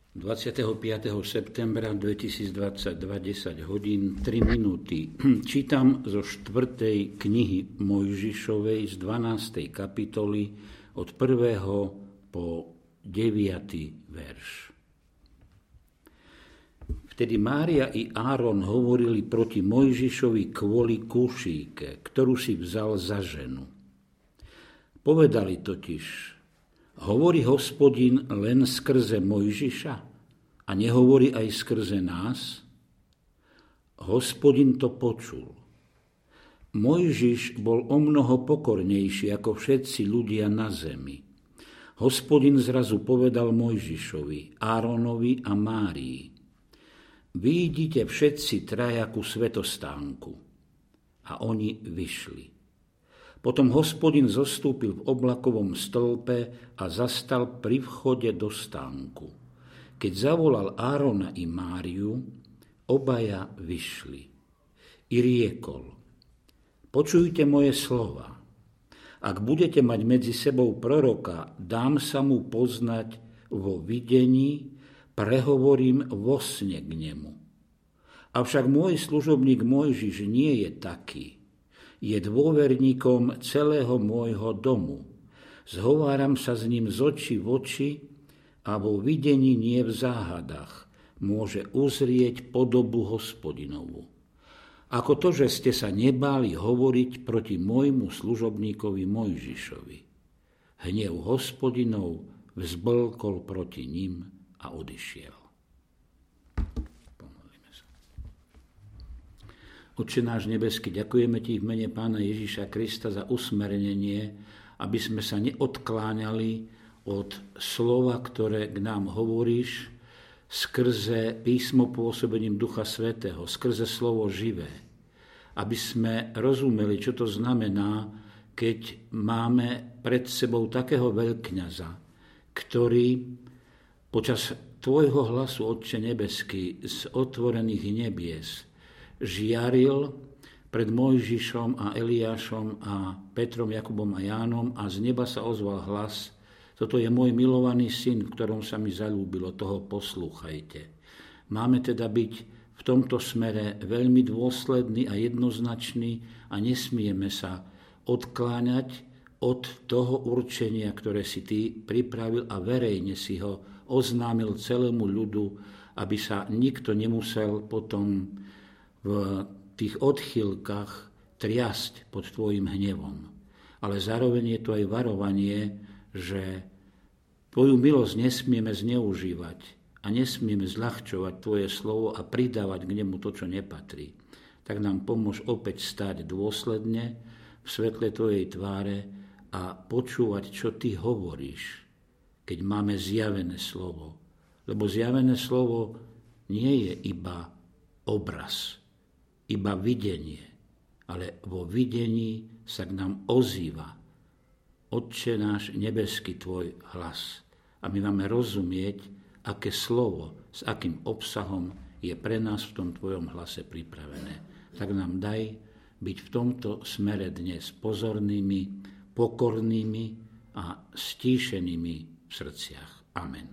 25. septembra 2022, 10 hodín, 3 minúty. Čítam zo 4. knihy Mojžišovej z 12. kapitoly od 1. po 9. verš. Vtedy Mária i Áron hovorili proti Mojžišovi kvôli kušíke, ktorú si vzal za ženu. Povedali totiž: hovorí Hospodin len skrze Mojžiša a nehovorí aj skrze nás? Hospodin to počul. Mojžiš bol omnoho pokornejší ako všetci ľudia na zemi. Hospodin zrazu povedal Mojžišovi, Áronovi a Márii: vyjdite všetci traja ku svätostánku. A oni vyšli. Potom Hospodin zostúpil v oblakovom stĺpe a zastal pri vchode do stánku. Keď zavolal Árona i Máriu, obaja vyšli. I riekol: počujte moje slova. Ak budete mať medzi sebou proroka, dám sa mu poznať vo videní, prehovorím vo sne k nemu. Avšak môj služobník Mojžiš nie je taký. Je dôverníkom celého môjho domu. Zhováram sa s ním z očí v oči a vo videní nie v záhadách. Môže uzrieť podobu Hospodinovu. Ako to, že ste sa nebáli hovoriť proti môjmu služobníkovi Mojžišovi. Hnev Hospodinov vzblkol proti ním a odišiel. Otče náš nebeský, ďakujeme Ti v mene Pána Ježiša Krista za usmernenie, aby sme sa neodkláňali od slova, ktoré k nám hovoríš, skrze písmo pôsobením Ducha Svätého, skrze slovo živé. Aby sme rozumeli, čo to znamená, keď máme pred sebou takého veľkňaza, ktorý počas Tvojho hlasu, Otče nebeský, z otvorených nebies žiaril pred Mojžišom a Eliášom a Petrom, Jakubom a Jánom a z neba sa ozval hlas: toto je môj milovaný syn, v ktorom sa mi zaľúbilo, toho poslúchajte. Máme teda byť v tomto smere veľmi dôsledný a jednoznačný a nesmieme sa odkláňať od toho určenia, ktoré si Ty pripravil a verejne si ho oznámil celému ľudu, aby sa nikto nemusel potom v tých odchýlkach triasť pod Tvojim hnevom. Ale zároveň je to aj varovanie, že Tvoju milosť nesmieme zneužívať a nesmieme zľahčovať Tvoje slovo a pridávať k nemu to, čo nepatrí. Tak nám pomôž opäť stať dôsledne v svetle Tvojej tváre a počúvať, čo Ty hovoríš, keď máme zjavené slovo. Lebo zjavené slovo nie je iba obraz, iba videnie, ale vo videní sa k nám ozýva Otče náš nebeský Tvoj hlas. A my máme rozumieť, aké slovo, s akým obsahom je pre nás v tom Tvojom hlase pripravené. Tak nám daj byť v tomto smere dnes pozornými, pokornými a stíšenými v srdciach. Amen.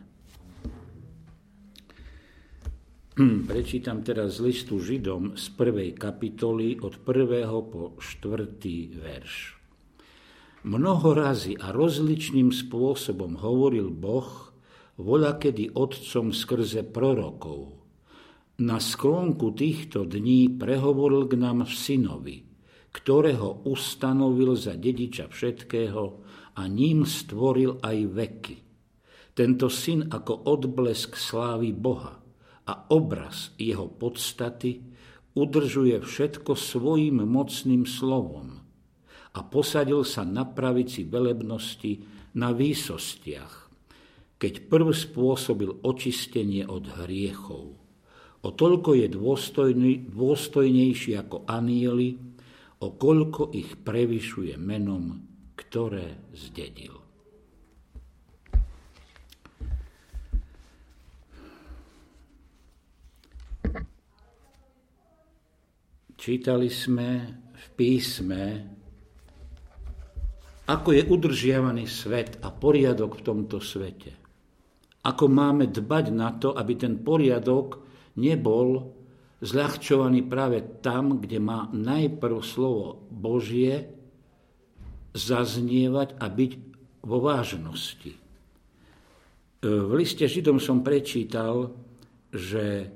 Prečítam teraz z listu Židom z 1. kapitoly od 1. po 4. verš. Mnoho razy a rozličným spôsobom hovoril Boh voľakedy otcom skrze prorokov. Na sklonku týchto dní prehovoril k nám v synovi, ktorého ustanovil za dediča všetkého a ním stvoril aj veky. Tento syn ako odblesk slávy Boha a obraz jeho podstaty udržuje všetko svojím mocným slovom a posadil sa na pravici velebnosti na výsostiach, keď prv spôsobil očistenie od hriechov. O toľko je dôstojnejší ako anjeli, o koľko ich prevyšuje menom, ktoré zdedil. Čítali sme v písme, ako je udržiavaný svet a poriadok v tomto svete. ako máme dbať na to, aby ten poriadok nebol zľahčovaný práve tam, kde má najprv slovo Božie zaznievať a byť vo vážnosti. V liste Židom som prečítal, že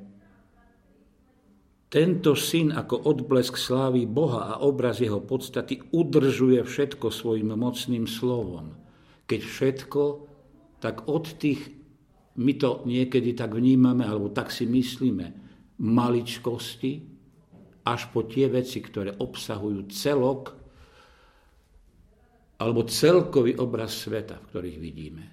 tento syn ako odblesk slávy Boha a obraz jeho podstaty udržuje všetko svojim mocným slovom. Keď všetko, tak od tých, my to niekedy tak vnímame, alebo tak si myslíme, maličkosti, až po tie veci, ktoré obsahujú celok, alebo celkový obraz sveta, v ktorých vidíme.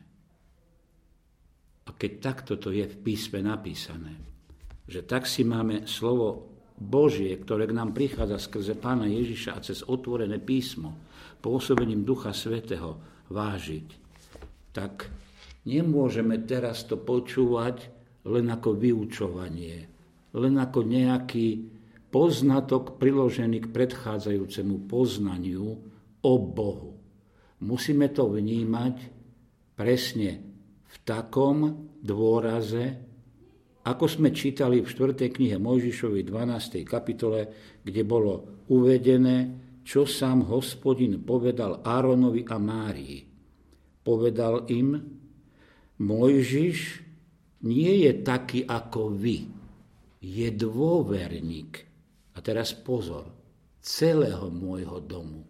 A keď takto to je v písme napísané, že tak si máme slovo Božie, ktoré k nám prichádza skrze Pána Ježiša a cez otvorené písmo, pôsobením Ducha Svätého vážiť, tak nemôžeme teraz to počúvať len ako vyučovanie, len ako nejaký poznatok priložený k predchádzajúcemu poznaniu o Bohu. Musíme to vnímať presne v takom dôraze, ako sme čítali v 4. knihe Mojžišovej 12. kapitole, kde bolo uvedené, čo sám Hospodin povedal Áronovi a Márii. Povedal im, Mojžiš nie je taký ako vy, je dôverník. A teraz pozor, celého môjho domu.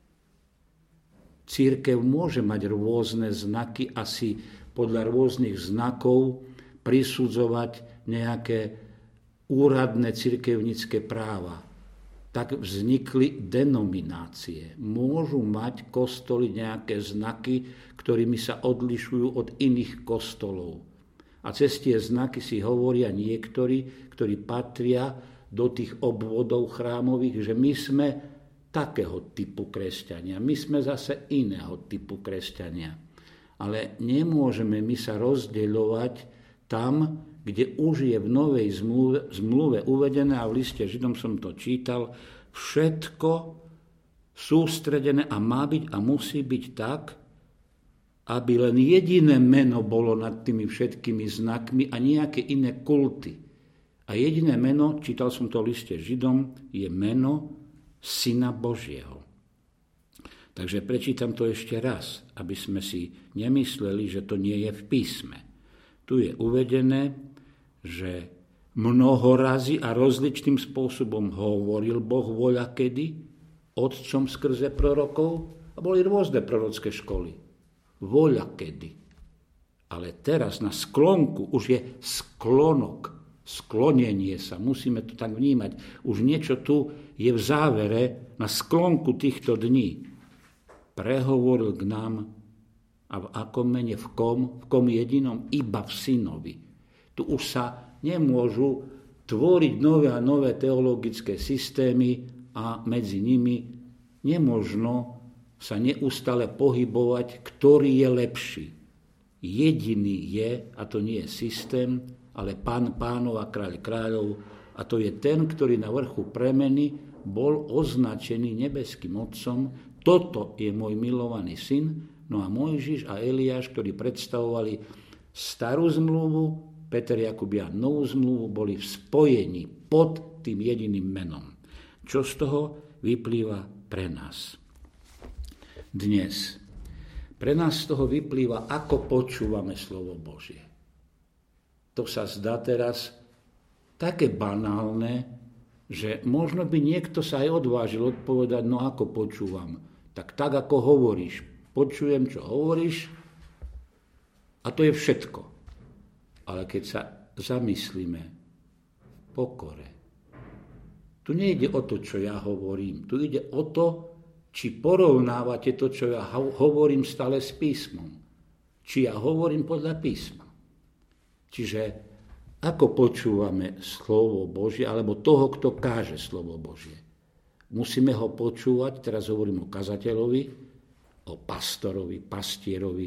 Cirkev môže mať rôzne znaky, asi podľa rôznych znakov prisudzovať nejaké úradné cirkevnické práva. Tak vznikli denominácie. Môžu mať kostoly nejaké znaky, ktorými sa odlišujú od iných kostolov. A cez tie znaky si hovoria niektorí, ktorí patria do tých obvodov chrámových, že my sme takého typu kresťania. My sme zase iného typu kresťania. Ale nemôžeme my sa rozdeľovať tam, kde už je v novej zmluve uvedené, a v liste Židom som to čítal, všetko sústredené a má byť a musí byť tak, aby len jediné meno bolo nad tými všetkými znakmi a nejaké iné kulty. A jediné meno, čítal som to v liste Židom, je meno Syna Božieho. Takže prečítam to ešte raz, aby sme si nemysleli, že to nie je v písme. Tu je uvedené, že mnoho razy a rozličným spôsobom hovoril Boh voľakedy otcom skrze prorokov a boli rôzne prorocké školy. Voľakedy. Ale teraz na sklonku už je sklonok, sklonenie sa, musíme to tak vnímať. Už niečo tu je v závere, na sklonku týchto dní. Prehovoril k nám a v akom mene, v kom jedinom, iba v Synovi. Tu už sa nemôžu tvoriť nové a nové teologické systémy a medzi nimi nemožno sa neustále pohybovať, ktorý je lepší. Jediný je, a to nie je systém, ale Pán pánov a kráľ kráľov, a to je ten, ktorý na vrchu premeny bol označený nebeským Otcom. Toto je môj milovaný syn. No a Mojžiš a Eliáš, ktorí predstavovali starú zmluvu, Peter, Jakub a novú zmluvu, boli v spojení pod tým jediným menom. Čo z toho vyplýva pre nás dnes? Pre nás z toho vyplýva, ako počúvame slovo Božie. To sa zdá teraz také banálne, že možno by niekto sa aj odvážil odpovedať, no ako počúvam. Tak ako hovoríš. Počujem, čo hovoríš, a to je všetko. Ale keď sa zamyslíme v pokore, tu nejde o to, čo ja hovorím. Tu ide o to, či porovnávate to, čo ja hovorím stále s písmom. Či ja hovorím podľa písma. Čiže ako počúvame slovo Božie, alebo toho, kto káže slovo Božie. Musíme ho počúvať, teraz hovorím o kazateľovi, o pastorovi, pastierovi,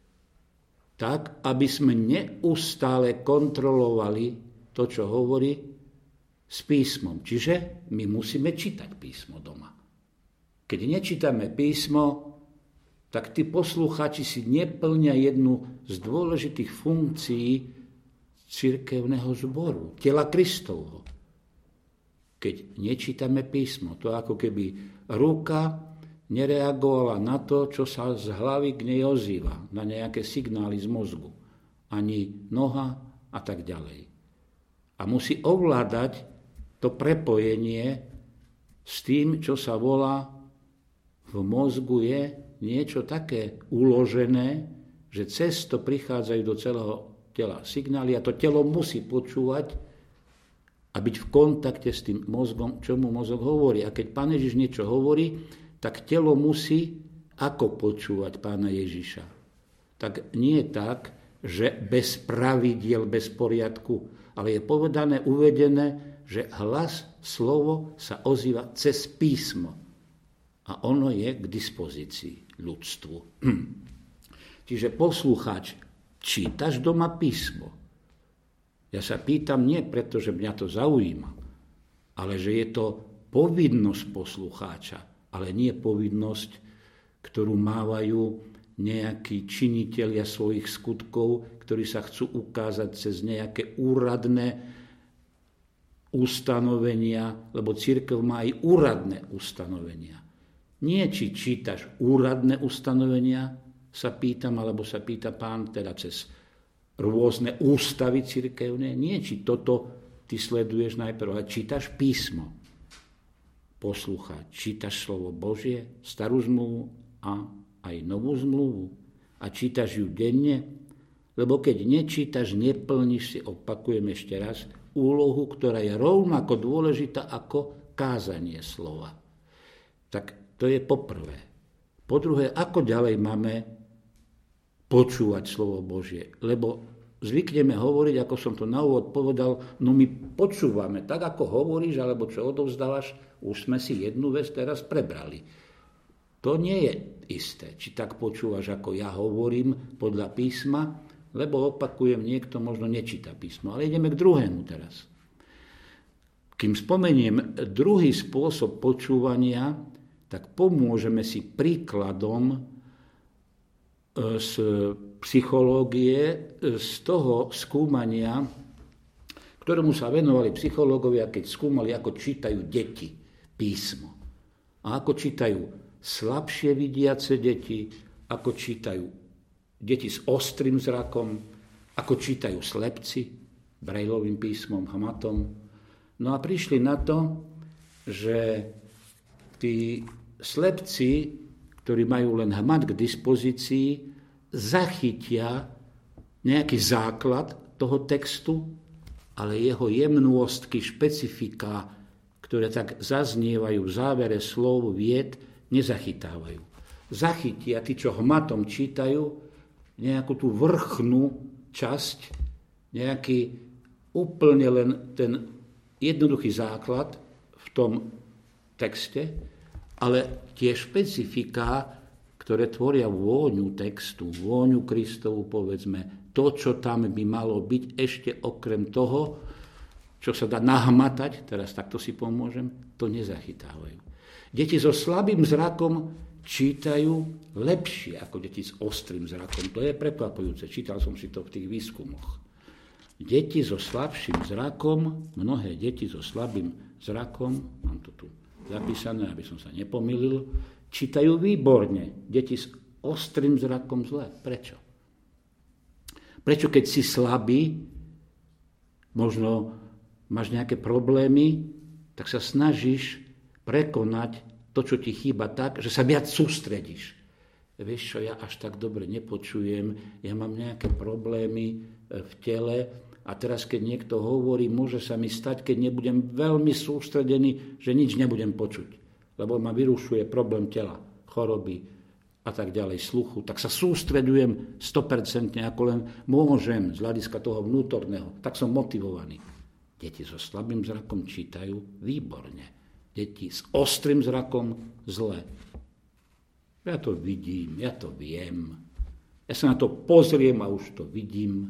tak, aby sme neustále kontrolovali to, čo hovorí s písmom. Čiže my musíme čítať písmo doma. Keď nečítame písmo, tak tí poslucháči si neplnia jednu z dôležitých funkcií cirkevného zboru, tela Kristovho. Keď nečítame písmo, to ako keby ruka nereagovala na to, čo sa z hlavy k nej ozýva, na nejaké signály z mozgu, ani noha a tak ďalej. A musí ovládať to prepojenie s tým, čo sa volá v mozgu je niečo také uložené, že cez to prichádzajú do celého tela signály a to telo musí počúvať a byť v kontakte s tým mozgom, čo mu mozog hovorí. A keď Pán Ježiš niečo hovorí, tak telo musí ako počúvať Pána Ježiša. Tak nie je tak, že bez pravidiel, bez poriadku, ale je povedané, uvedené, že hlas, slovo sa ozýva cez písmo. A ono je k dispozícii ľudstvu. Čiže poslucháč, čítaš doma písmo? Ja sa pýtam nie preto, že mňa to zaujíma, ale že je to povinnosť poslucháča, ale nie povinnosť, ktorú mávajú nejakí činitelia svojich skutkov, ktorí sa chcú ukázať cez nejaké úradné ustanovenia, lebo cirkev má aj úradné ustanovenia. Nie, či čítaš úradné ustanovenia, sa pýtam, alebo sa pýta Pán, teda cez rôzne ústavy cirkevné. Nie, či toto ty sleduješ najprv, ale čítaš písmo. Poslúchať, čítaš slovo Božie, starú zmluvu a aj novú zmluvu. A čítaš ju denne, lebo keď nečítaš, neplníš si, opakujem ešte raz, úlohu, ktorá je rovnako dôležitá ako kázanie slova. Tak to je poprvé. Po druhé, ako ďalej máme počúvať slovo Božie? Lebo zvykneme hovoriť, ako som to na úvod povedal, no my počúvame, tak ako hovoríš, alebo čo odovzdávaš, už sme si jednu vec teraz prebrali. To nie je isté, či tak počúvaš, ako ja hovorím podľa písma, lebo opakujem, niekto možno nečíta písmo. Ale ideme k druhému teraz. Kým spomeniem druhý spôsob počúvania, tak pomôžeme si príkladom z psychológie, z toho skúmania, ktorému sa venovali psychológovia, keď skúmali, ako čítajú deti písmo. A ako čítajú slabšie vidiace deti, ako čítajú deti s ostrým zrakom, ako čítajú slepci Brailovým písmom, hmatom. No a prišli na to, že tí slepci, ktorí majú len hmat k dispozícii, zachytia nejaký základ toho textu, ale jeho jemnôstky, špecifika, ktoré tak zaznievajú v závere slov, vied, nezachytávajú. Zachytia tí, čo hmatom čítajú, nejakú tú vrchnú časť, nejaký úplne len ten jednoduchý základ v tom texte, ale tie špecifiká, ktoré tvoria vôňu textu, vôňu Kristovu, povedzme, to, čo tam by malo byť ešte okrem toho, čo sa dá nahmatať, teraz takto si pomôžem, to nezachytávajú. Deti so slabým zrakom čítajú lepšie ako deti s ostrým zrakom. To je prekvapujúce, čítal som si to v tých výskumoch. Deti so slabším zrakom, mnohé deti so slabým zrakom, mám to tu zapísané, aby som sa nepomýlil, čítajú výborne. Deti s ostrým zrakom zle. Prečo? Prečo, keď si slabý, možno máš nejaké problémy, tak sa snažíš prekonať to, čo ti chýba tak, že sa viac sústredíš. Vieš čo, ja až tak dobre nepočujem, ja mám nejaké problémy v tele a teraz, keď niekto hovorí, môže sa mi stať, keď nebudem veľmi sústredený, že nič nebudem počuť, lebo ma vyrušuje problém tela, choroby a tak ďalej, sluchu, tak sa sústredujem 100%, ako len môžem z hľadiska toho vnútorného, tak som motivovaný. Deti so slabým zrakom čítajú výborne. Deti s ostrým zrakom zle. Ja to vidím, ja to viem. Ja sa na to pozriem a už to vidím.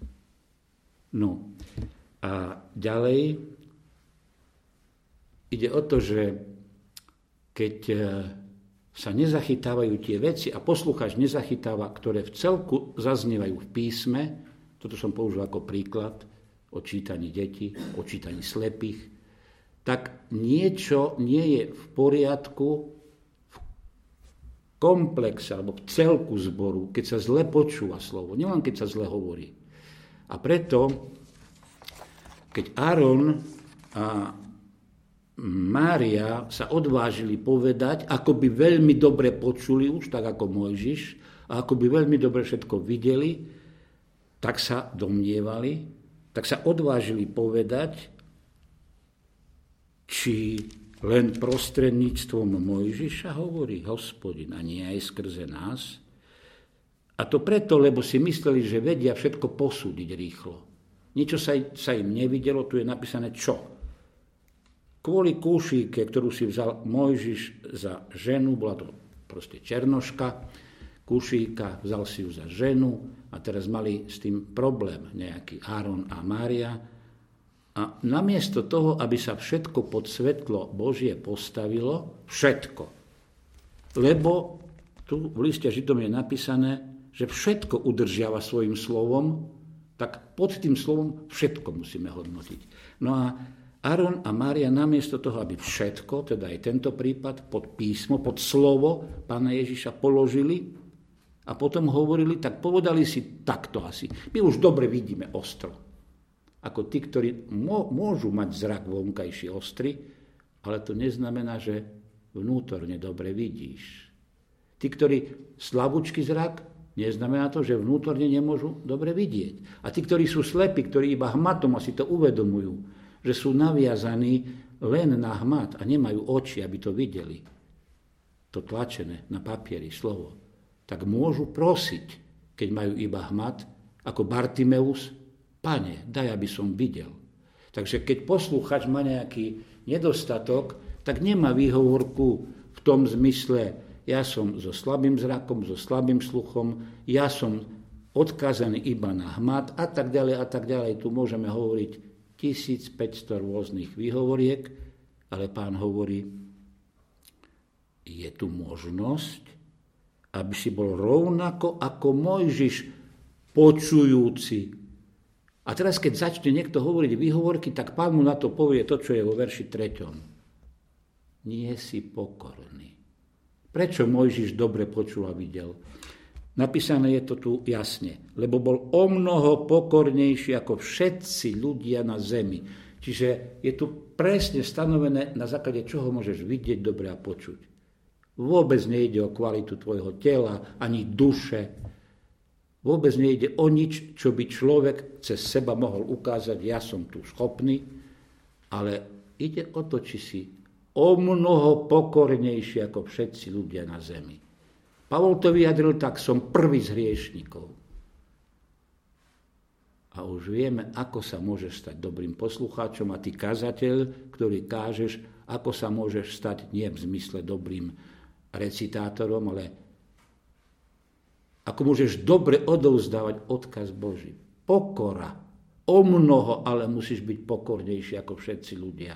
No a ďalej ide o to, že keď sa nezachytávajú tie veci a poslucháč nezachytáva, ktoré v celku zaznievajú v písme, toto som použil ako príklad o čítaní detí, o čítaní slepých, tak niečo nie je v poriadku v komplexe alebo v celku zboru, keď sa zle počúva slovo, nielen keď sa zle hovorí. A preto, keď Áron a Mária sa odvážili povedať, ako by veľmi dobre počuli už, tak ako Mojžiš, a ako by veľmi dobre všetko videli, tak sa domnievali, tak sa odvážili povedať, či len prostredníctvom Mojžiša hovorí Hospodin a nie aj skrze nás. A to preto, lebo si mysleli, že vedia všetko posúdiť rýchlo. Niečo sa im nevidelo, tu je napísané čo. Kvôli kúšíke, ktorú si vzal Mojžiš za ženu, bola to proste černoška, kúšíka, vzal si ju za ženu a teraz mali s tým problém nejaký Áron a Mária. A namiesto toho, aby sa všetko pod svetlo Božie postavilo, všetko. Lebo tu v liste Židom je napísané, že všetko udržiava svojim slovom, tak pod tým slovom všetko musíme hodnotiť. No a Áron a Mária namiesto toho, aby všetko, teda aj tento prípad, pod písmo, pod slovo Pána Ježiša položili a potom hovorili, tak povedali si takto asi. My už dobre vidíme ostro. Ako tí, ktorí môžu mať zrak vonkajší ostrý, ale to neznamená, že vnútorne dobre vidíš. Tí, ktorí slabúčky zrak, neznamená to, že vnútorne nemôžu dobre vidieť. A tí, ktorí sú slepí, ktorí iba hmatom asi to uvedomujú, že sú naviazaní len na hmat a nemajú oči, aby to videli, to tlačené na papieri slovo, tak môžu prosiť, keď majú iba hmat, ako Bartimeus, Pane, daj, aby som videl. Takže keď posluchač má nejaký nedostatok, tak nemá výhovorku v tom zmysle, ja som so slabým zrakom, so slabým sluchom, ja som odkázaný iba na hmat a tak ďalej a tak ďalej. Tu môžeme hovoriť 1500 rôznych výhovoriek, ale Pán hovorí, je tu možnosť, aby si bol rovnako ako Mojžiš počujúci. A teraz, keď začne niekto hovoriť výhovorky, tak Pán mu na to povie to, čo je vo verši 3. Nie si pokorný. Prečo Mojžiš dobre počul a videl? Napísané je to tu jasne, lebo bol omnoho pokornejší ako všetci ľudia na zemi. Čiže je tu presne stanovené, na základe čoho môžeš vidieť dobre a počuť. Vôbec nejde o kvalitu tvojho tela, ani duše. Vôbec nejde o nič, čo by človek cez seba mohol ukázať, ja som tu schopný, ale ide o to, či si omnoho pokornejší ako všetci ľudia na zemi. Pavol to vyjadril tak, som prvý z hriešnikov. A už vieme, ako sa môžeš stať dobrým poslucháčom a ty kazateľ, ktorý kážeš, ako sa môžeš stať nie v zmysle dobrým recitátorom, ale ako môžeš dobre odovzdávať odkaz Boží. Pokora. O mnoho, ale musíš byť pokornejší ako všetci ľudia.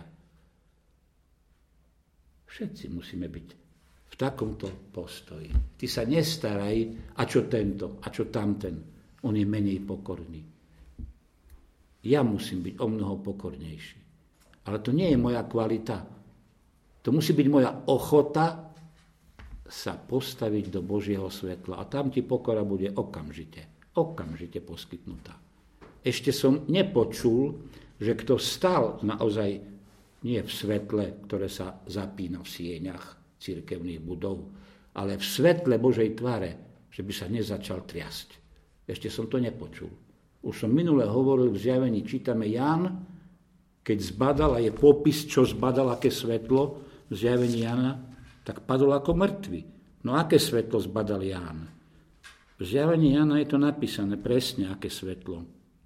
Všetci musíme byť v takomto postoji. Ty sa nestaraj, a čo tento, a čo tamten. On je menej pokorný. Ja musím byť o mnoho pokornejší. Ale to nie je moja kvalita. To musí byť moja ochota sa postaviť do Božieho svetla. A tam ti pokora bude okamžite poskytnutá. Ešte som nepočul, že kto stal naozaj nie v svetle, ktoré sa zapína v sieňach cirkevných budov, ale v svetle Božej tváre, že by sa nezačal triasť. Ešte som to nepočul. Už som minule hovoril, v Zjavení čítame Ján, keď zbadal, a je popis, čo zbadal, aké svetlo v Zjavení Jána, tak padol ako mŕtvy. No aké svetlo zbadal Ján? V Zjavení Jána je to napísané presne, aké svetlo.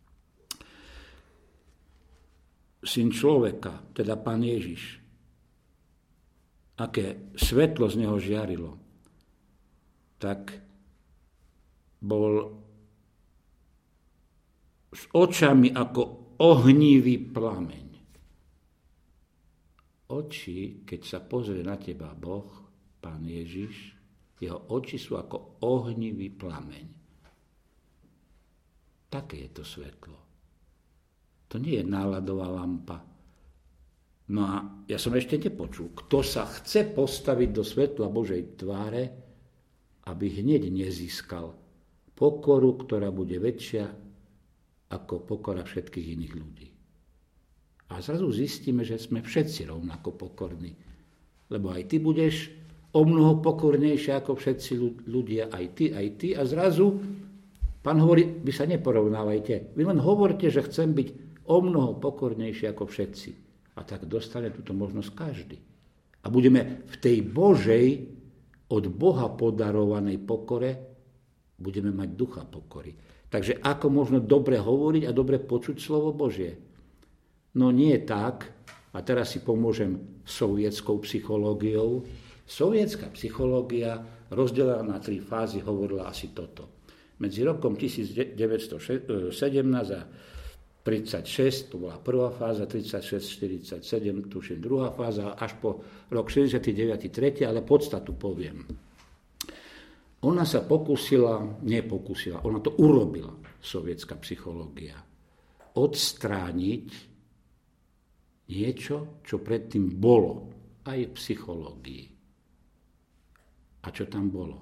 Syn človeka, teda Pán Ježiš, aké svetlo z neho žiarilo, tak bol s očami ako ohnívý plameň. Oči, keď sa pozrie na teba Boh, Pán Ježiš. Jeho oči sú ako ohnivý plameň. Také je to svetlo. To nie je náladová lampa. No a ja som ešte nepočul, kto sa chce postaviť do svetla Božej tváre, aby hneď nezískal pokoru, ktorá bude väčšia ako pokora všetkých iných ľudí. A zrazu zistíme, že sme všetci rovnako pokorní. Lebo aj ty budeš o mnoho pokornejšie ako všetci ľudia, aj ty. A zrazu Pán hovorí, vy sa neporovnávajte. Vy len hovorte, že chcem byť o mnoho pokornejší ako všetci. A tak dostane túto možnosť každý. A budeme v tej Božej, od Boha podarovanej pokore, budeme mať ducha pokory. Takže ako možno dobre hovoriť a dobre počuť slovo Božie? No nie tak, a teraz si pomôžem sovietskou psychológiou. Sovietská psychológia rozdelená na 3 fázy hovorila asi toto. Medzi rokom 1917 a 36, to bola prvá fáza, 36, 47, tuším druhá fáza, až po rok 69, tretia, ale podstatu poviem. Ona sa ona to urobila, sovietská psychológia, odstrániť niečo, čo predtým bolo aj v psychológii. A čo tam bolo?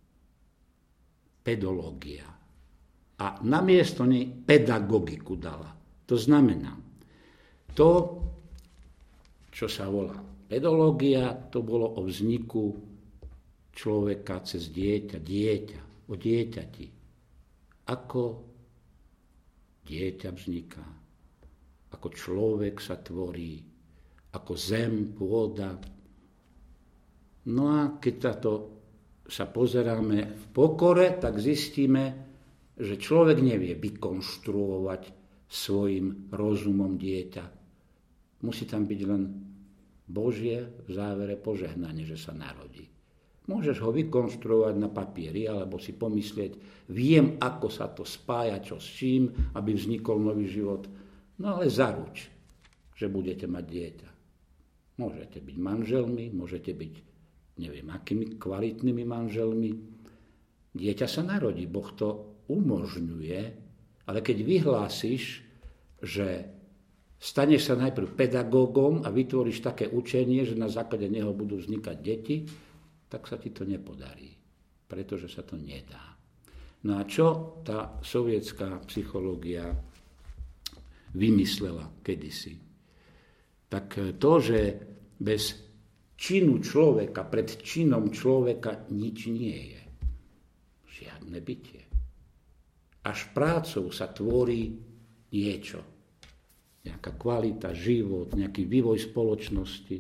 Pedológia. A namiesto nej pedagogiku dala. To znamená, to, čo sa volá pedológia, to bolo o vzniku človeka cez dieťa, o dieťati. Ako dieťa vzniká, ako človek sa tvorí, ako zem, pôda. No a keď sa pozeráme v pokore, tak zistíme, že človek nevie vykonštruovať svojim rozumom dieťa. Musí tam byť len Božie v závere požehnanie, že sa narodí. Môžeš ho vykonštruovať na papieri, alebo si pomyslieť, viem, ako sa to spája, čo s čím, aby vznikol nový život. No ale zaruč, že budete mať dieťa. Môžete byť manželmi, môžete byť neviem akými kvalitnými manželmi. Dieťa sa narodí, Boh to umožňuje, ale keď vyhlásiš, že staneš sa najprv pedagógom a vytvoríš také učenie, že na základe neho budú vznikať deti, tak sa ti to nepodarí, pretože sa to nedá. No a čo tá sovietská psychológia vymyslela kedysi? Tak to, že bez činu človeka, pred činom človeka nič nie je. Žiadne bytie. Až prácou sa tvorí niečo. Nejaká kvalita, život, nejaký vývoj spoločnosti.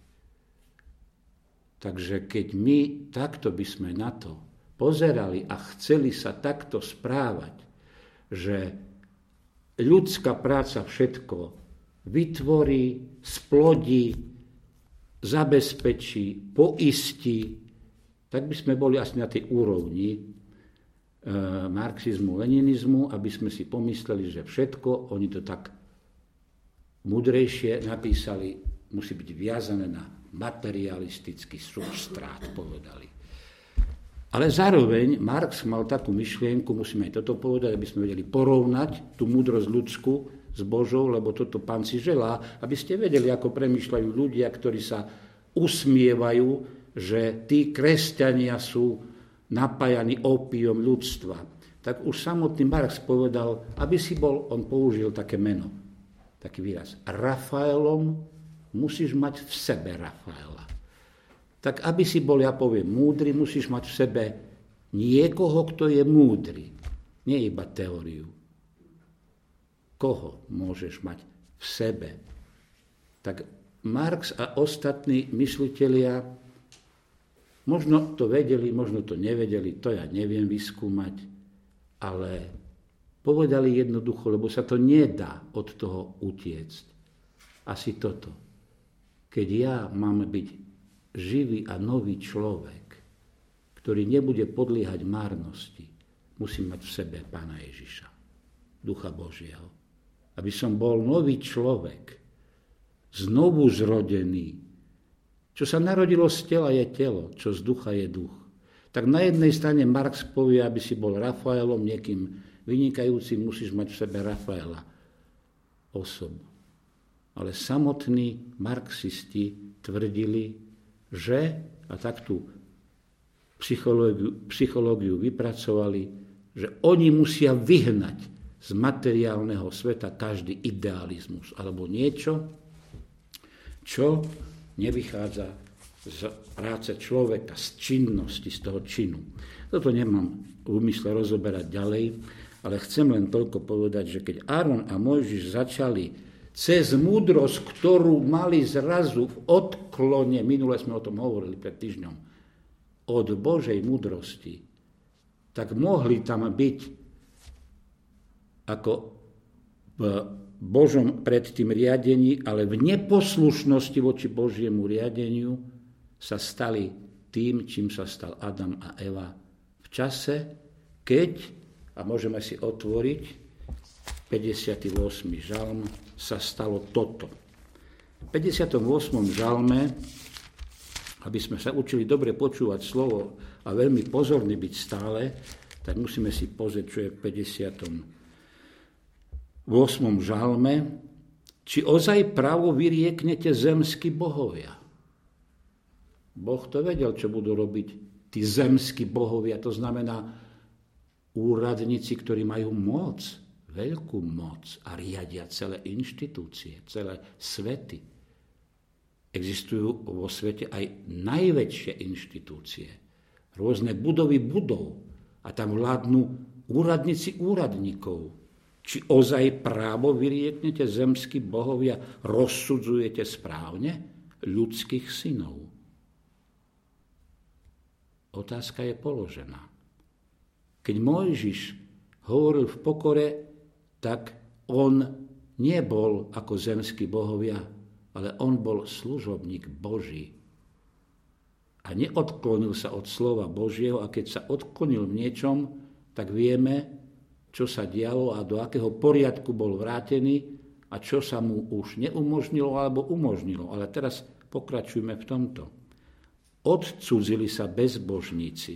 Takže keď my takto by sme na to pozerali a chceli sa takto správať, že ľudská práca všetko vytvorí, splodí, zabezpečí, poistí, tak by sme boli asi na tej úrovni marxizmu, leninizmu, aby sme si pomysleli, že všetko, oni to tak múdrejšie napísali, musí byť viazané na materialistický substrát, povedali. Ale zároveň Marx mal takú myšlienku, musíme aj toto povedať, aby sme vedeli porovnať tú múdrosť ľudskú s Božou, lebo toto Pán si želá, aby ste vedeli, ako premýšľajú ľudia, ktorí sa usmievajú, že tí kresťania sú napájaní ópiom ľudstva. Tak už samotný Marx povedal, aby si bol, on použil také meno, taký výraz, Rafaelom, musíš mať v sebe Rafaela. Tak aby si bol, ja poviem, múdry, musíš mať v sebe niekoho, kto je múdry. Nie iba teóriu. Koho môžeš mať v sebe? Tak Marx a ostatní myslitelia možno to vedeli, možno to nevedeli, to ja neviem vyskúmať, ale povedali jednoducho, lebo sa to nedá od toho utiecť. Asi toto. Keď ja mám byť živý a nový človek, ktorý nebude podliehať márnosti, musím mať v sebe Pána Ježiša, Ducha Božieho. Aby som bol nový človek, znovu zrodený, Čo sa narodilo z tela je telo, čo z ducha je duch. Tak na jednej strane Marx povie, aby si bol Rafaelom, niekým vynikajúcim, musíš mať v sebe Rafaela osobu. Ale samotní marxisti tvrdili, že, a tak tú psychológiu vypracovali, že oni musia vyhnať z materiálneho sveta každý idealizmus alebo niečo, čo nevychádza z práce človeka, z činnosti, z toho činu. Toto nemám v úmysle rozoberať ďalej, ale chcem len toľko povedať, že keď Áron a Mojžiš začali cez múdrosť, ktorú mali zrazu v odklone, minule sme o tom hovorili pred týždňom, od Božej múdrosti, tak mohli tam byť ako v Božom predtým riadení, ale v neposlušnosti voči Božiemu riadeniu sa stali tým, čím sa stal Adam a Eva v čase, keď, a môžeme si otvoriť 58. žalm, sa stalo toto. V 58. žalme, aby sme sa učili dobre počúvať slovo a veľmi pozorní byť stále, tak musíme si pozrieť, čo je v 58. žalme, či ozaj právo vyrieknete zemskí bohovia. Boh to vedel, čo budú robiť tí zemskí bohovia, to znamená úradníci, ktorí majú moc, veľkú moc a riadia celé inštitúcie, celé svety. Existujú vo svete aj najväčšie inštitúcie, rôzne budovy budov a tam vládnu úradníci úradníkov. Či ozaj právo vyrieknete zemskí bohovia, rozsudzujete správne ľudských synov? Otázka je položená. Keď Mojžiš hovoril v pokore, tak on nebol ako zemskí bohovia, ale on bol služobník Boží. A neodklonil sa od slova Božieho, a keď sa odklonil v niečom, tak vieme, čo sa dialo a do akého poriadku bol vrátený a čo sa mu už neumožnilo alebo umožnilo. Ale teraz pokračujme v tomto. Odcudzili sa bezbožníci.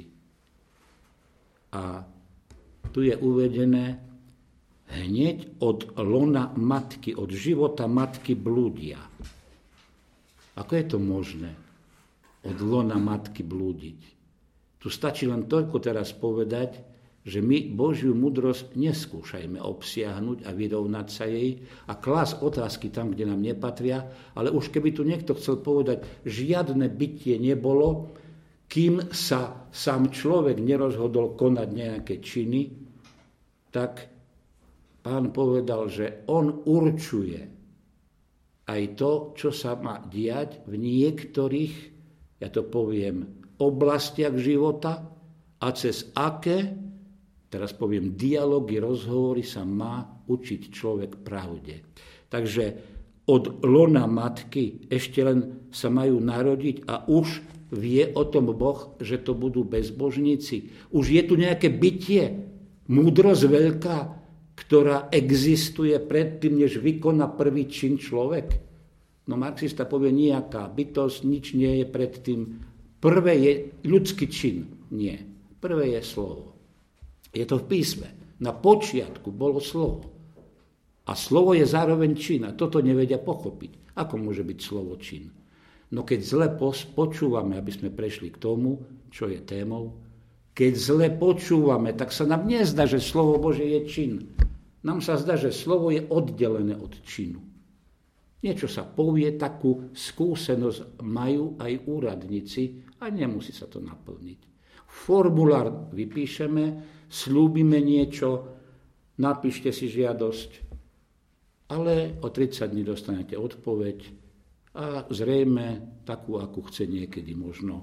A tu je uvedené, hneď od lona matky, od života matky blúdia. Ako je to možné? Od lona matky blúdiť. Tu stačí len toľko teraz povedať, že my Božiu múdrosť neskúšajme obsiahnuť a vyrovnať sa jej a klásť otázky tam, kde nám nepatria, ale už keby tu niekto chcel povedať, žiadne bytie nebolo, kým sa sám človek nerozhodol konať nejaké činy, tak Pán povedal, že on určuje aj to, čo sa má diať v niektorých, ja to poviem, oblastiach života a cez aké, teraz poviem, dialógy, rozhovory sa má učiť človek pravde. Takže od lona matky ešte len sa majú narodiť a už vie o tom Boh, že to budú bezbožníci. Už je tu nejaké bytie, múdrosť veľká, ktorá existuje predtým, než vykoná prvý čin človek. No marxista povie, nejaká bytosť, nič nie je predtým. Prvé je ľudský čin. Nie. Prvé je slovo. Je to v písme. Na počiatku bolo slovo. A slovo je zároveň čin. A toto nevedia pochopiť. Ako môže byť slovo čin? No keď zle počúvame, aby sme prešli k tomu, čo je témou, keď zle počúvame, tak sa nám nezdá, že slovo Bože je čin. Nám sa zdá, že slovo je oddelené od činu. Niečo sa povie, takú skúsenosť majú aj úradníci a nemusí sa to naplniť. Formulár vypíšeme, slúbime niečo, napíšte si žiadosť, ale o 30 dní dostanete odpoveď a zrejme takú, akú chce niekedy možno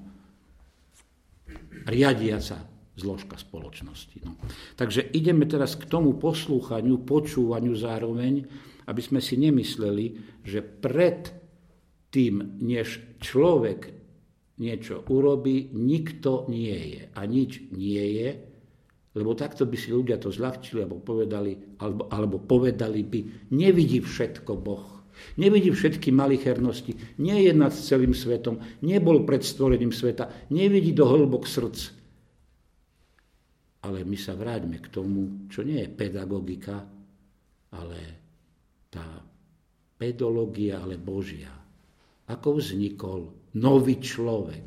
riadiaca zložka spoločnosti. No. Takže ideme teraz k tomu poslúchaniu, počúvaniu zároveň, aby sme si nemysleli, že pred tým, než človek niečo urobí, nikto nie je a nič nie je, lebo takto by si ľudia to zľahčili alebo povedali by, nevidí všetko Boh. Nevidí všetky malichernosti, nie je nad celým svetom, nebol pred stvorením sveta, nevidí do hĺbok srdc. Ale my sa vráťme k tomu, čo nie je pedagogika, ale tá pedológia, ale Božia. Ako vznikol nový človek,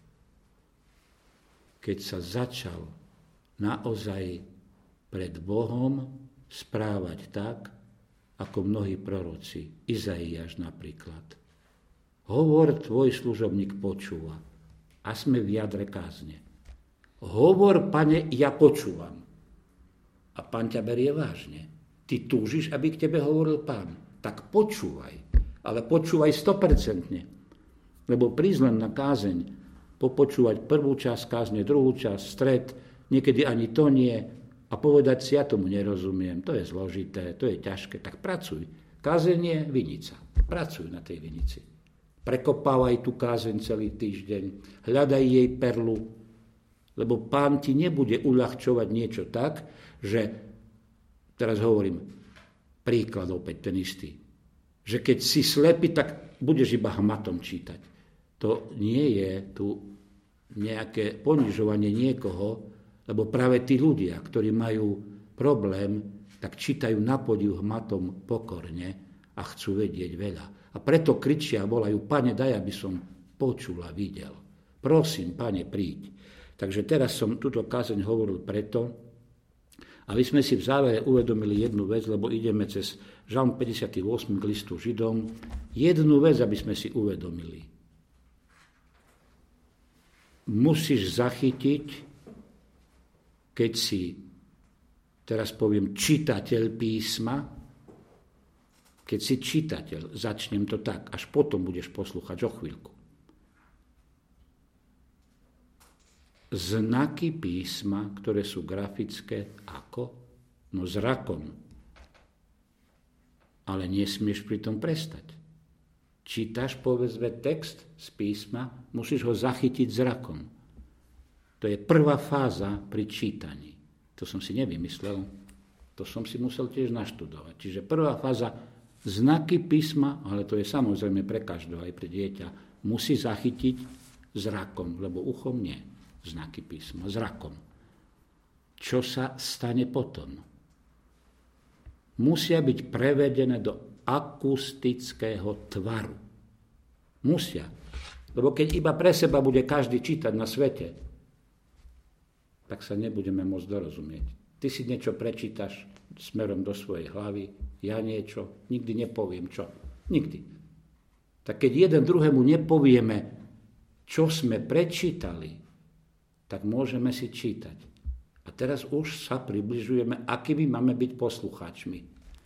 keď sa začal naozaj pred Bohom správať tak, ako mnohí proroci. Izaiáš napríklad. Hovor, tvoj služobník počúva. A sme v jadre kázne. Hovor, Pane, ja počúvam. A Pán ťa berie vážne. Ty túžiš, aby k tebe hovoril Pán. Tak počúvaj. Ale počúvaj 100%. Lebo prísť len na kázeň, popočúvať prvú časť kázne, druhú časť, stred, niekedy ani to nie, a povedať si, ja tomu nerozumiem, to je zložité, to je ťažké, tak pracuj. Kázeň je vinica. Pracuj na tej vinici. Prekopávaj tú kázeň celý týždeň, hľadaj jej perlu, lebo Pán ti nebude uľahčovať niečo tak, že, teraz hovorím, príklad opäť ten istý, že keď si slepý, tak budeš iba hmatom čítať. To nie je tu nejaké ponižovanie niekoho, lebo práve tí ľudia, ktorí majú problém, tak čítajú na podiv hmatom pokorne a chcú vedieť veľa. A preto kričia a volajú, Pane, daj, aby som počul a videl. Prosím, Pane, príď. Takže teraz som túto kázeň hovoril preto, aby sme si v závere uvedomili jednu vec, lebo ideme cez Žalm 58 k listu Židom. Jednu vec, aby sme si uvedomili. Musíš zachytiť, keď si, teraz poviem, čitateľ písma, keď si čitateľ, začnem to tak, až potom budeš poslúchať o chvíľku. Znaky písma, ktoré sú grafické, ako? No zrakom. Ale nesmieš pri tom prestať. Čítaš, povedzme, text z písma, musíš ho zachytiť zrakom. To je prvá fáza pri čítaní. To som si nevymyslel. To som si musel tiež naštudovať. Čiže prvá fáza, znaky písma, ale to je samozrejme pre každého, aj pre dieťa, musí zachytiť zrakom, lebo uchom nie. Znaky písma, zrakom. Čo sa stane potom? Musia byť prevedené do akustického tvaru. Musia. Lebo keď iba pre seba bude každý čítať na svete, tak sa nebudeme môcť dorozumieť. Ty si niečo prečítaš smerom do svojej hlavy, ja niečo, nikdy nepoviem čo. Nikdy. Tak keď jeden druhému nepovieme, čo sme prečítali, tak môžeme si čítať. A teraz už sa približujeme, akými máme byť poslucháčmi.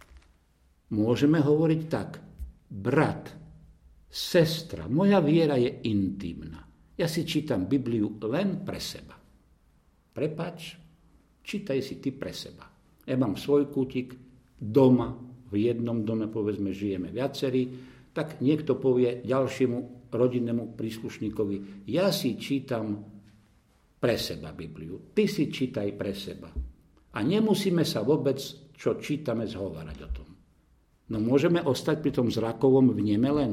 Môžeme hovoriť tak, brat, sestra, moja viera je intimná. Ja si čítam Bibliu len pre seba. Prepáč, čítaj si ty pre seba. Ja mám svoj kútik doma, v jednom dome, povedzme, žijeme viacerí, tak niekto povie ďalšiemu rodinnému príslušníkovi, ja si čítam pre seba Bibliu, ty si čítaj pre seba. A nemusíme sa vôbec, čo čítame, zhovárať o tom. No môžeme ostať pri tom zrakovom vneme len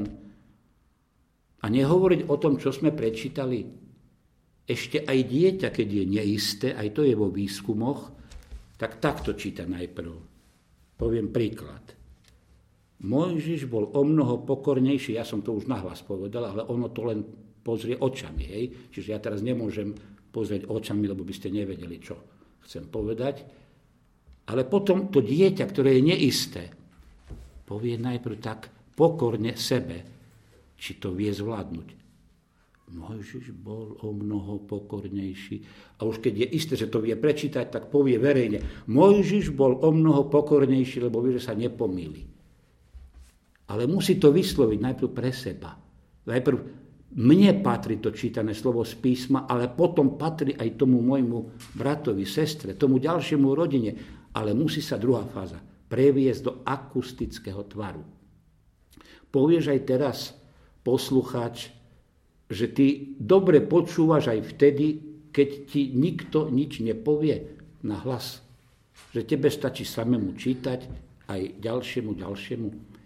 a nehovoriť o tom, čo sme prečítali. Ešte aj dieťa, keď je neisté, aj to je vo výskumoch, tak takto číta najprv. Poviem príklad. Mojžiš bol omnoho pokornejší, ja som to už nahlas povedal, ale ono to len pozrie očami. Hej? Čiže ja teraz nemôžem pozrieť očami, lebo by ste nevedeli, čo chcem povedať. Ale potom to dieťa, ktoré je neisté, povie najprv tak pokorne sebe, či to vie zvládnuť. Mojžiš bol o mnoho pokornejší. A už keď je isté, že to vie prečítať, tak povie verejne. Mojžiš bol o mnoho pokornejší, lebo vie, že sa nepomýli. Ale musí to vysloviť najprv pre seba. Najprv mne patrí to čítané slovo z písma, ale potom patrí aj tomu môjmu bratovi, sestre, tomu ďalšiemu rodine. Ale musí sa druhá fáza previesť do akustického tvaru. Povieš aj teraz, poslucháč, že ty dobre počúvaš aj vtedy, keď ti nikto nič nepovie na hlas. Že tebe stačí samému čítať aj ďalšiemu.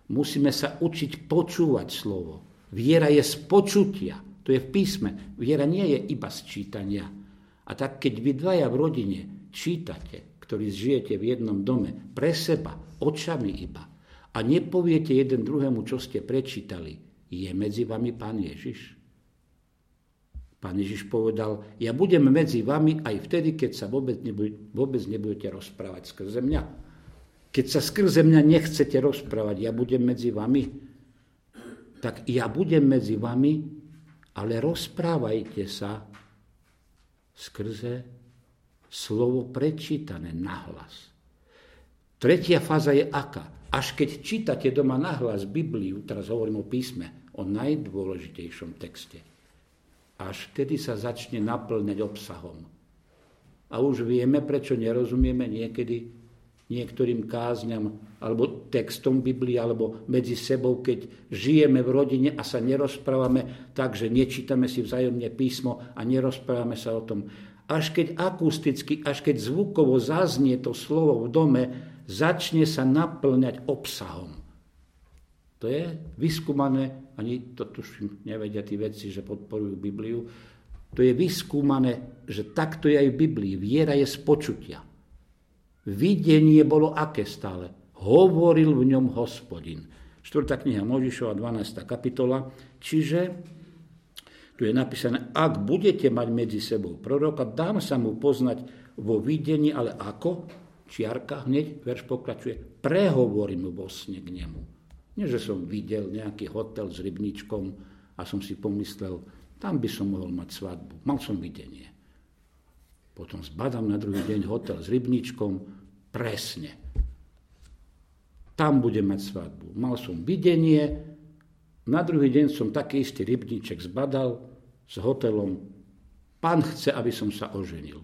Musíme sa učiť počúvať slovo. Viera je z počutia. To je v písme. Viera nie je iba z čítania. A tak keď vy dvaja v rodine čítate, ktorí žijete v jednom dome, pre seba, očami iba, a nepoviete jeden druhému, čo ste prečítali, je medzi vami Pán Ježiš? Pán Ježiš povedal, ja budem medzi vami aj vtedy, keď sa vôbec nebudete rozprávať skrze mňa. Keď sa skrze mňa nechcete rozprávať, ja budem medzi vami. Tak ja budem medzi vami, ale rozprávajte sa skrze slovo prečítané nahlas. Tretia fáza je aká? Až keď čítate doma nahlas Bibliu, teraz hovorím o písme, o najdôležitejšom texte, až vtedy sa začne naplňať obsahom. A už vieme, prečo nerozumieme niekedy niektorým kázňam alebo textom Biblie, alebo medzi sebou, keď žijeme v rodine a sa nerozprávame tak, že nečítame si vzájomne písmo a nerozprávame sa o tom. Až keď akusticky, až keď zvukovo zaznie to slovo v dome, začne sa naplňať obsahom. To je vyskúmané, ani to tuším, nevedia tí vedci, že podporujú Bibliu, to je vyskúmané, že takto je aj v Biblii. Viera je z počutia. Videnie bolo aké stále? Hovoril v ňom Hospodin. 4. kniha Mojžišova, 12. kapitola. Čiže tu je napísané, ak budete mať medzi sebou proroka, dám sa mu poznať vo videní, ale ako? Čiarka, hneď verš pokračuje, prehovorím vo sne k nemu. Nie, že som videl nejaký hotel s rybníčkom a som si pomyslel, tam by som mohol mať svadbu. Mal som videnie. Potom zbadám na druhý deň hotel s rybníčkom, presne. Tam budem mať svadbu. Mal som videnie, na druhý deň som taký istý rybníček zbadal s hotelom. Pán chce, aby som sa oženil.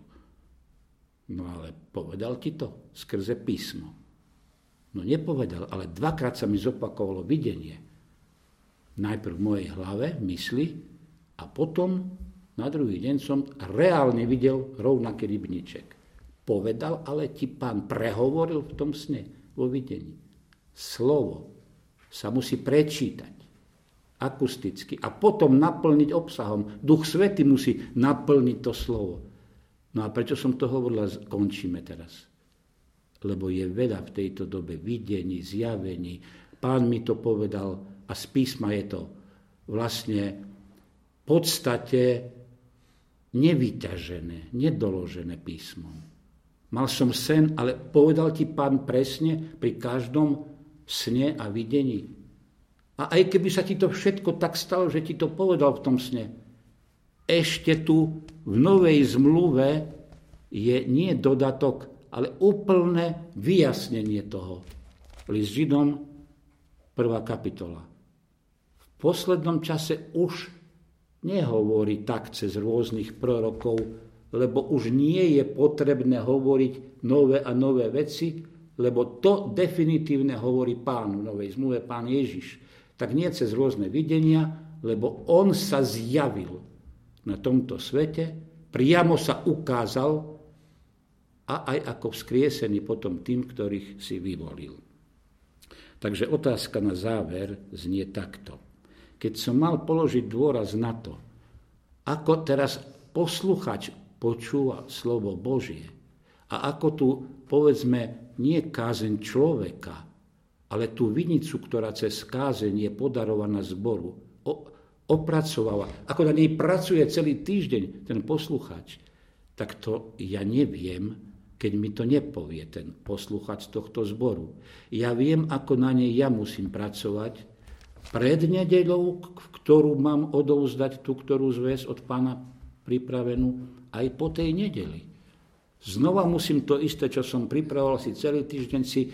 No ale povedal ti to skrze písmo. No nepovedal, ale dvakrát sa mi zopakovalo videnie. Najprv v mojej hlave, mysli, a potom na druhý deň som reálne videl rovnaký rybníček. Povedal, ale ti Pán prehovoril v tom sne, vo videní. Slovo sa musí prečítať akusticky a potom naplniť obsahom. Duch Svätý musí naplniť to slovo. No a prečo som to hovoril? Končíme teraz. Lebo je veľa v tejto dobe videní, zjavení. Pán mi to povedal a z písma je to vlastne v podstate nevyťažené, nedoložené písmom. Mal som sen, ale povedal ti Pán presne pri každom sne a videní. A aj keby sa ti to všetko tak stalo, že ti to povedal v tom sne, ešte tu v novej zmluve je nie dodatok, ale úplné vyjasnenie toho. List Židom, 1. kapitola. V poslednom čase už nehovorí tak cez rôznych prorokov, lebo už nie je potrebné hovoriť nové a nové veci, lebo to definitívne hovorí Pán v novej zmluve, Pán Ježiš. Tak nie cez rôzne videnia, lebo on sa zjavil na tomto svete, priamo sa ukázal a aj ako vzkriesený potom tým, ktorých si vyvolil. Takže otázka na záver znie takto. Keď som mal položiť dôraz na to, ako teraz posluchač počúva slovo Božie a ako tu, povedzme, nie kázeň človeka, ale tú vinicu, ktorá cez kázeň je podarovaná zboru, opracováva, ako na nej pracuje celý týždeň ten posluchač, tak to ja neviem, keď mi to nepovie ten posluchač tohto zboru. Ja viem, ako na nej ja musím pracovať pred nedeľou, ktorú mám odovzdať, tú, ktorú zväz od Pána pripravenú, aj po tej nedeli. Znova musím to isté, čo som pripravoval si celý týždeň, si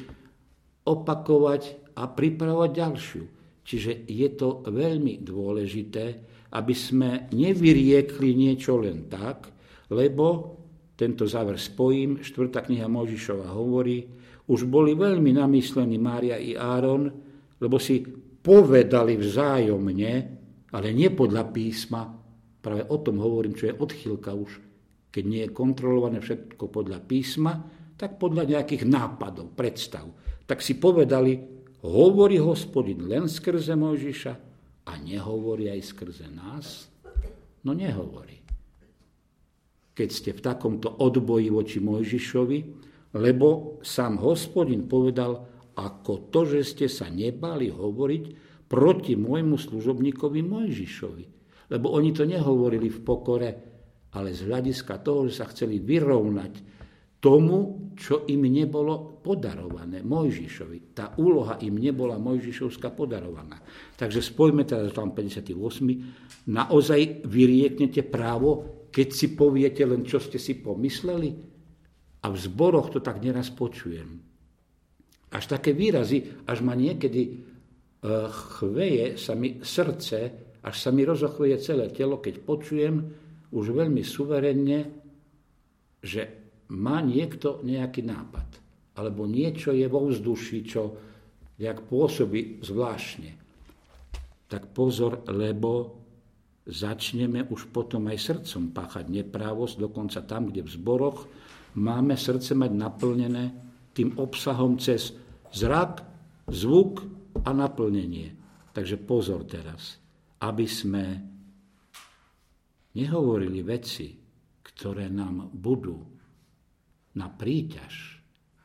opakovať a pripravovať ďalšiu. Čiže je to veľmi dôležité, aby sme nevyriekli niečo len tak, lebo tento záver spojím, 4. kniha Mojžišova hovorí, už boli veľmi namyslení Mária i Áron, lebo si povedali vzájomne, ale nie podľa písma, práve o tom hovorím, čo je odchýlka už, keď nie je kontrolované všetko podľa písma, tak podľa nejakých nápadov, predstav. Tak si povedali, Hovorí Hospodin len skrze Mojžiša a nehovorí aj skrze nás? No nehovorí. Keď ste v takomto odboji voči Mojžišovi, lebo sám Hospodin povedal, ako to, že ste sa nebali hovoriť proti môjmu služobníkovi Mojžišovi. Lebo oni to nehovorili v pokore, ale z hľadiska toho, že sa chceli vyrovnať tomu, čo im nebolo podarované Mojžišovi. Tá úloha im nebola Mojžišovská podarovaná. Takže spojme teraz tam 58. Naozaj vyrieknete právo, keď si poviete len, čo ste si pomysleli? A v zboroch to tak neraz počujem. Až také výrazy, až ma niekedy chveje sa mi srdce, až sa mi rozochveje celé telo, keď počujem už veľmi suverenne, že má niekto nejaký nápad, alebo niečo je vo vzduši, čo nejak pôsobí zvláštne. Tak pozor, lebo začneme už potom aj srdcom páchať neprávosť, dokonca tam, kde v zboroch máme srdce mať naplnené tým obsahom cez zrak, zvuk a naplnenie. Takže pozor teraz, aby sme nehovorili veci, ktoré nám budú na príťaž.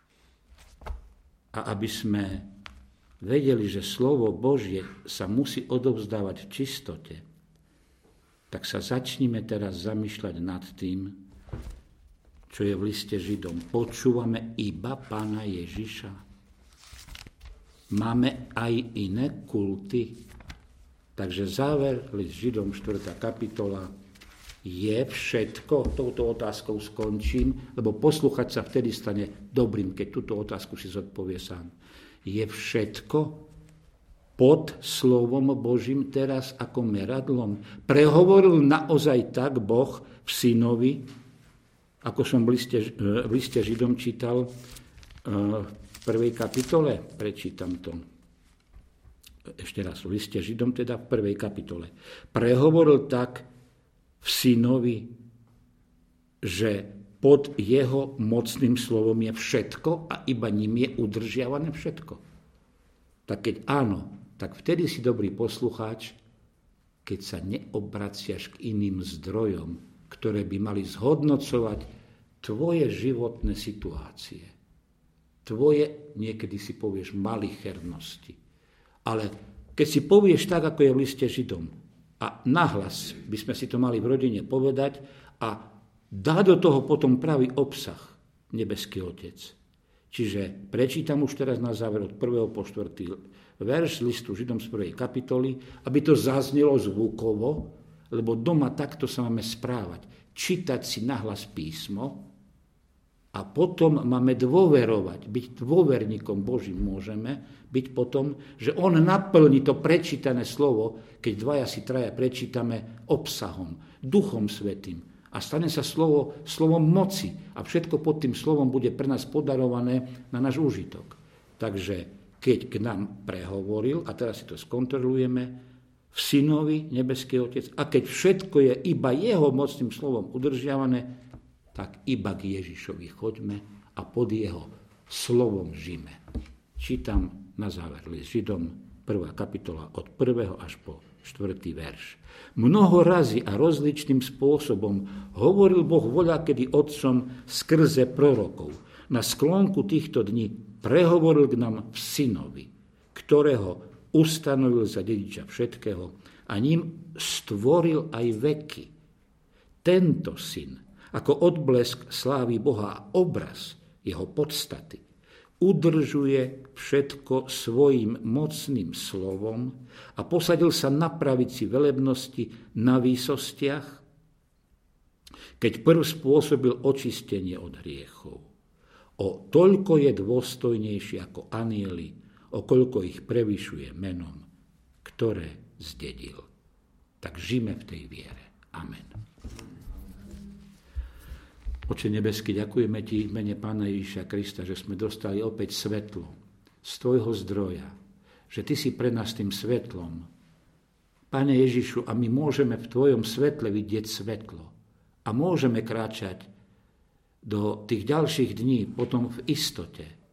A aby sme vedeli, že slovo Božie sa musí odovzdávať v čistote, tak sa začnime teraz zamýšľať nad tým, čo je v liste Židom. Počúvame iba Pána Ježiša. Máme aj iné kulty. Takže záver, list Židom 4. kapitola, je všetko, touto otázkou skončím, lebo poslúchať sa vtedy stane dobrým, keď túto otázku si zodpovie sám. Je všetko pod slovom Božím teraz ako meradlom? Prehovoril naozaj tak Boh v synovi, ako som v liste Židom čítal v 1. kapitole, prečítam to. Ešte raz, v liste Židom teda v 1. kapitole. Prehovoril tak v synovi, že pod jeho mocným slovom je všetko a iba ním je udržiavané všetko. Tak keď áno, tak vtedy si dobrý poslucháč, keď sa neobraciaš k iným zdrojom, ktoré by mali zhodnocovať tvoje životné situácie. Tvoje, niekedy si povieš, malichernosti. Ale keď si povieš tak, ako je v liste Židom, a nahlas by sme si to mali v rodine povedať a dá do toho potom pravý obsah nebeský Otec. Čiže prečítam už teraz na záver od 1. po 4. verš listu Židom z 1. kapitoly, aby to zaznelo zvukovo, lebo doma takto sa máme správať. Čítať si nahlas písmo a potom máme dôverovať, byť dôverníkom Božím môžeme, byť potom, že on naplní to prečítané slovo, keď dvaja si traja prečítame obsahom, Duchom Svätým. A stane sa slovom moci. A všetko pod tým slovom bude pre nás podarované na náš úžitok. Takže keď k nám prehovoril, a teraz si to skontrolujeme, v synovi nebeský Otec, a keď všetko je iba jeho mocným slovom udržiavané, tak iba k Ježišovi choďme a pod jeho slovom žijme. Čítam na záver list Židom 1. kapitola od 1. až po 4. verš. Mnoho razy a rozličným spôsobom hovoril Boh voľakedy otcom skrze prorokov. Na sklonku týchto dní prehovoril k nám v synovi, ktorého ustanovil za dediča všetkého a ním stvoril aj veky. Tento syn, ako odblesk slávy Boha a obraz jeho podstaty, udržuje všetko svojim mocným slovom a posadil sa na pravici velebnosti na výsostiach, keď prv spôsobil očistenie od hriechov. O toľko je dôstojnejší ako anjeli, o koľko ich prevyšuje menom, ktoré zdedil. Tak žijme v tej viere. Amen. Oče nebeský, ďakujeme Ti v mene Pána Ježiša Krista, že sme dostali opäť svetlo z Tvojho zdroja, že Ty si pre nás tým svetlom. Pane Ježišu, a my môžeme v Tvojom svetle vidieť svetlo a môžeme kráčať do tých ďalších dní potom v istote,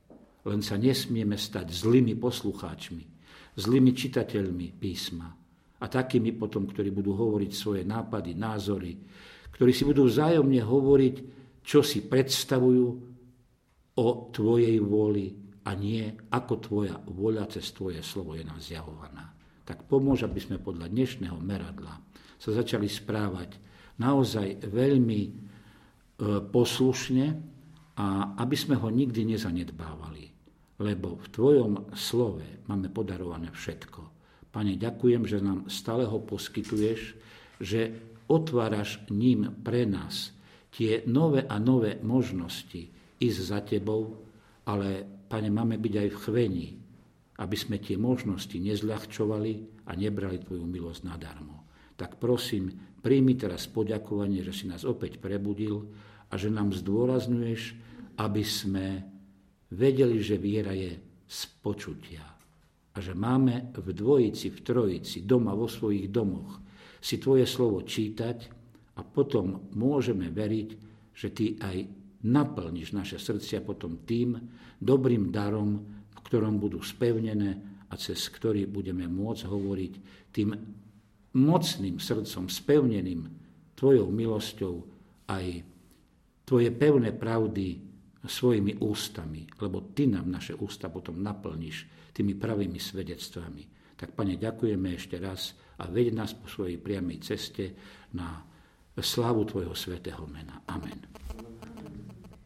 len sa nesmieme stať zlými poslucháčmi, zlými čitateľmi písma a takými potom, ktorí budú hovoriť svoje nápady, názory, ktorí si budú vzájomne hovoriť, čo si predstavujú o tvojej vôli a nie ako tvoja vôľa cez tvoje slovo je nám zjavovaná. Tak pomôž, aby sme podľa dnešného meradla sa začali správať naozaj veľmi poslušne a aby sme ho nikdy nezanedbávali. Lebo v tvojom slove máme podarované všetko. Pane, ďakujem, že nám stále ho poskytuješ, že otváraš ním pre nás tie nové a nové možnosti ísť za tebou, ale, Pane, máme byť aj v chvení, aby sme tie možnosti nezľahčovali a nebrali tvoju milosť nadarmo. Tak prosím, príjmi teraz poďakovanie, že si nás opäť prebudil a že nám zdôrazňuješ, aby sme vedeli, že viera je z počutia a že máme v dvojici, v trojici, doma vo svojich domoch si tvoje slovo čítať a potom môžeme veriť, že ty aj naplníš naše srdcia potom tým dobrým darom, v ktorom budú spevnené a cez ktorý budeme môcť hovoriť tým mocným srdcom, spevneným tvojou milosťou aj tvoje pevné pravdy svojimi ústami, lebo ty nám naše ústa potom naplníš tými pravými svedectvami. Tak, Pane, ďakujeme ešte raz a veď nás po svojej priamej ceste na slávu tvojho svätého mena. Amen.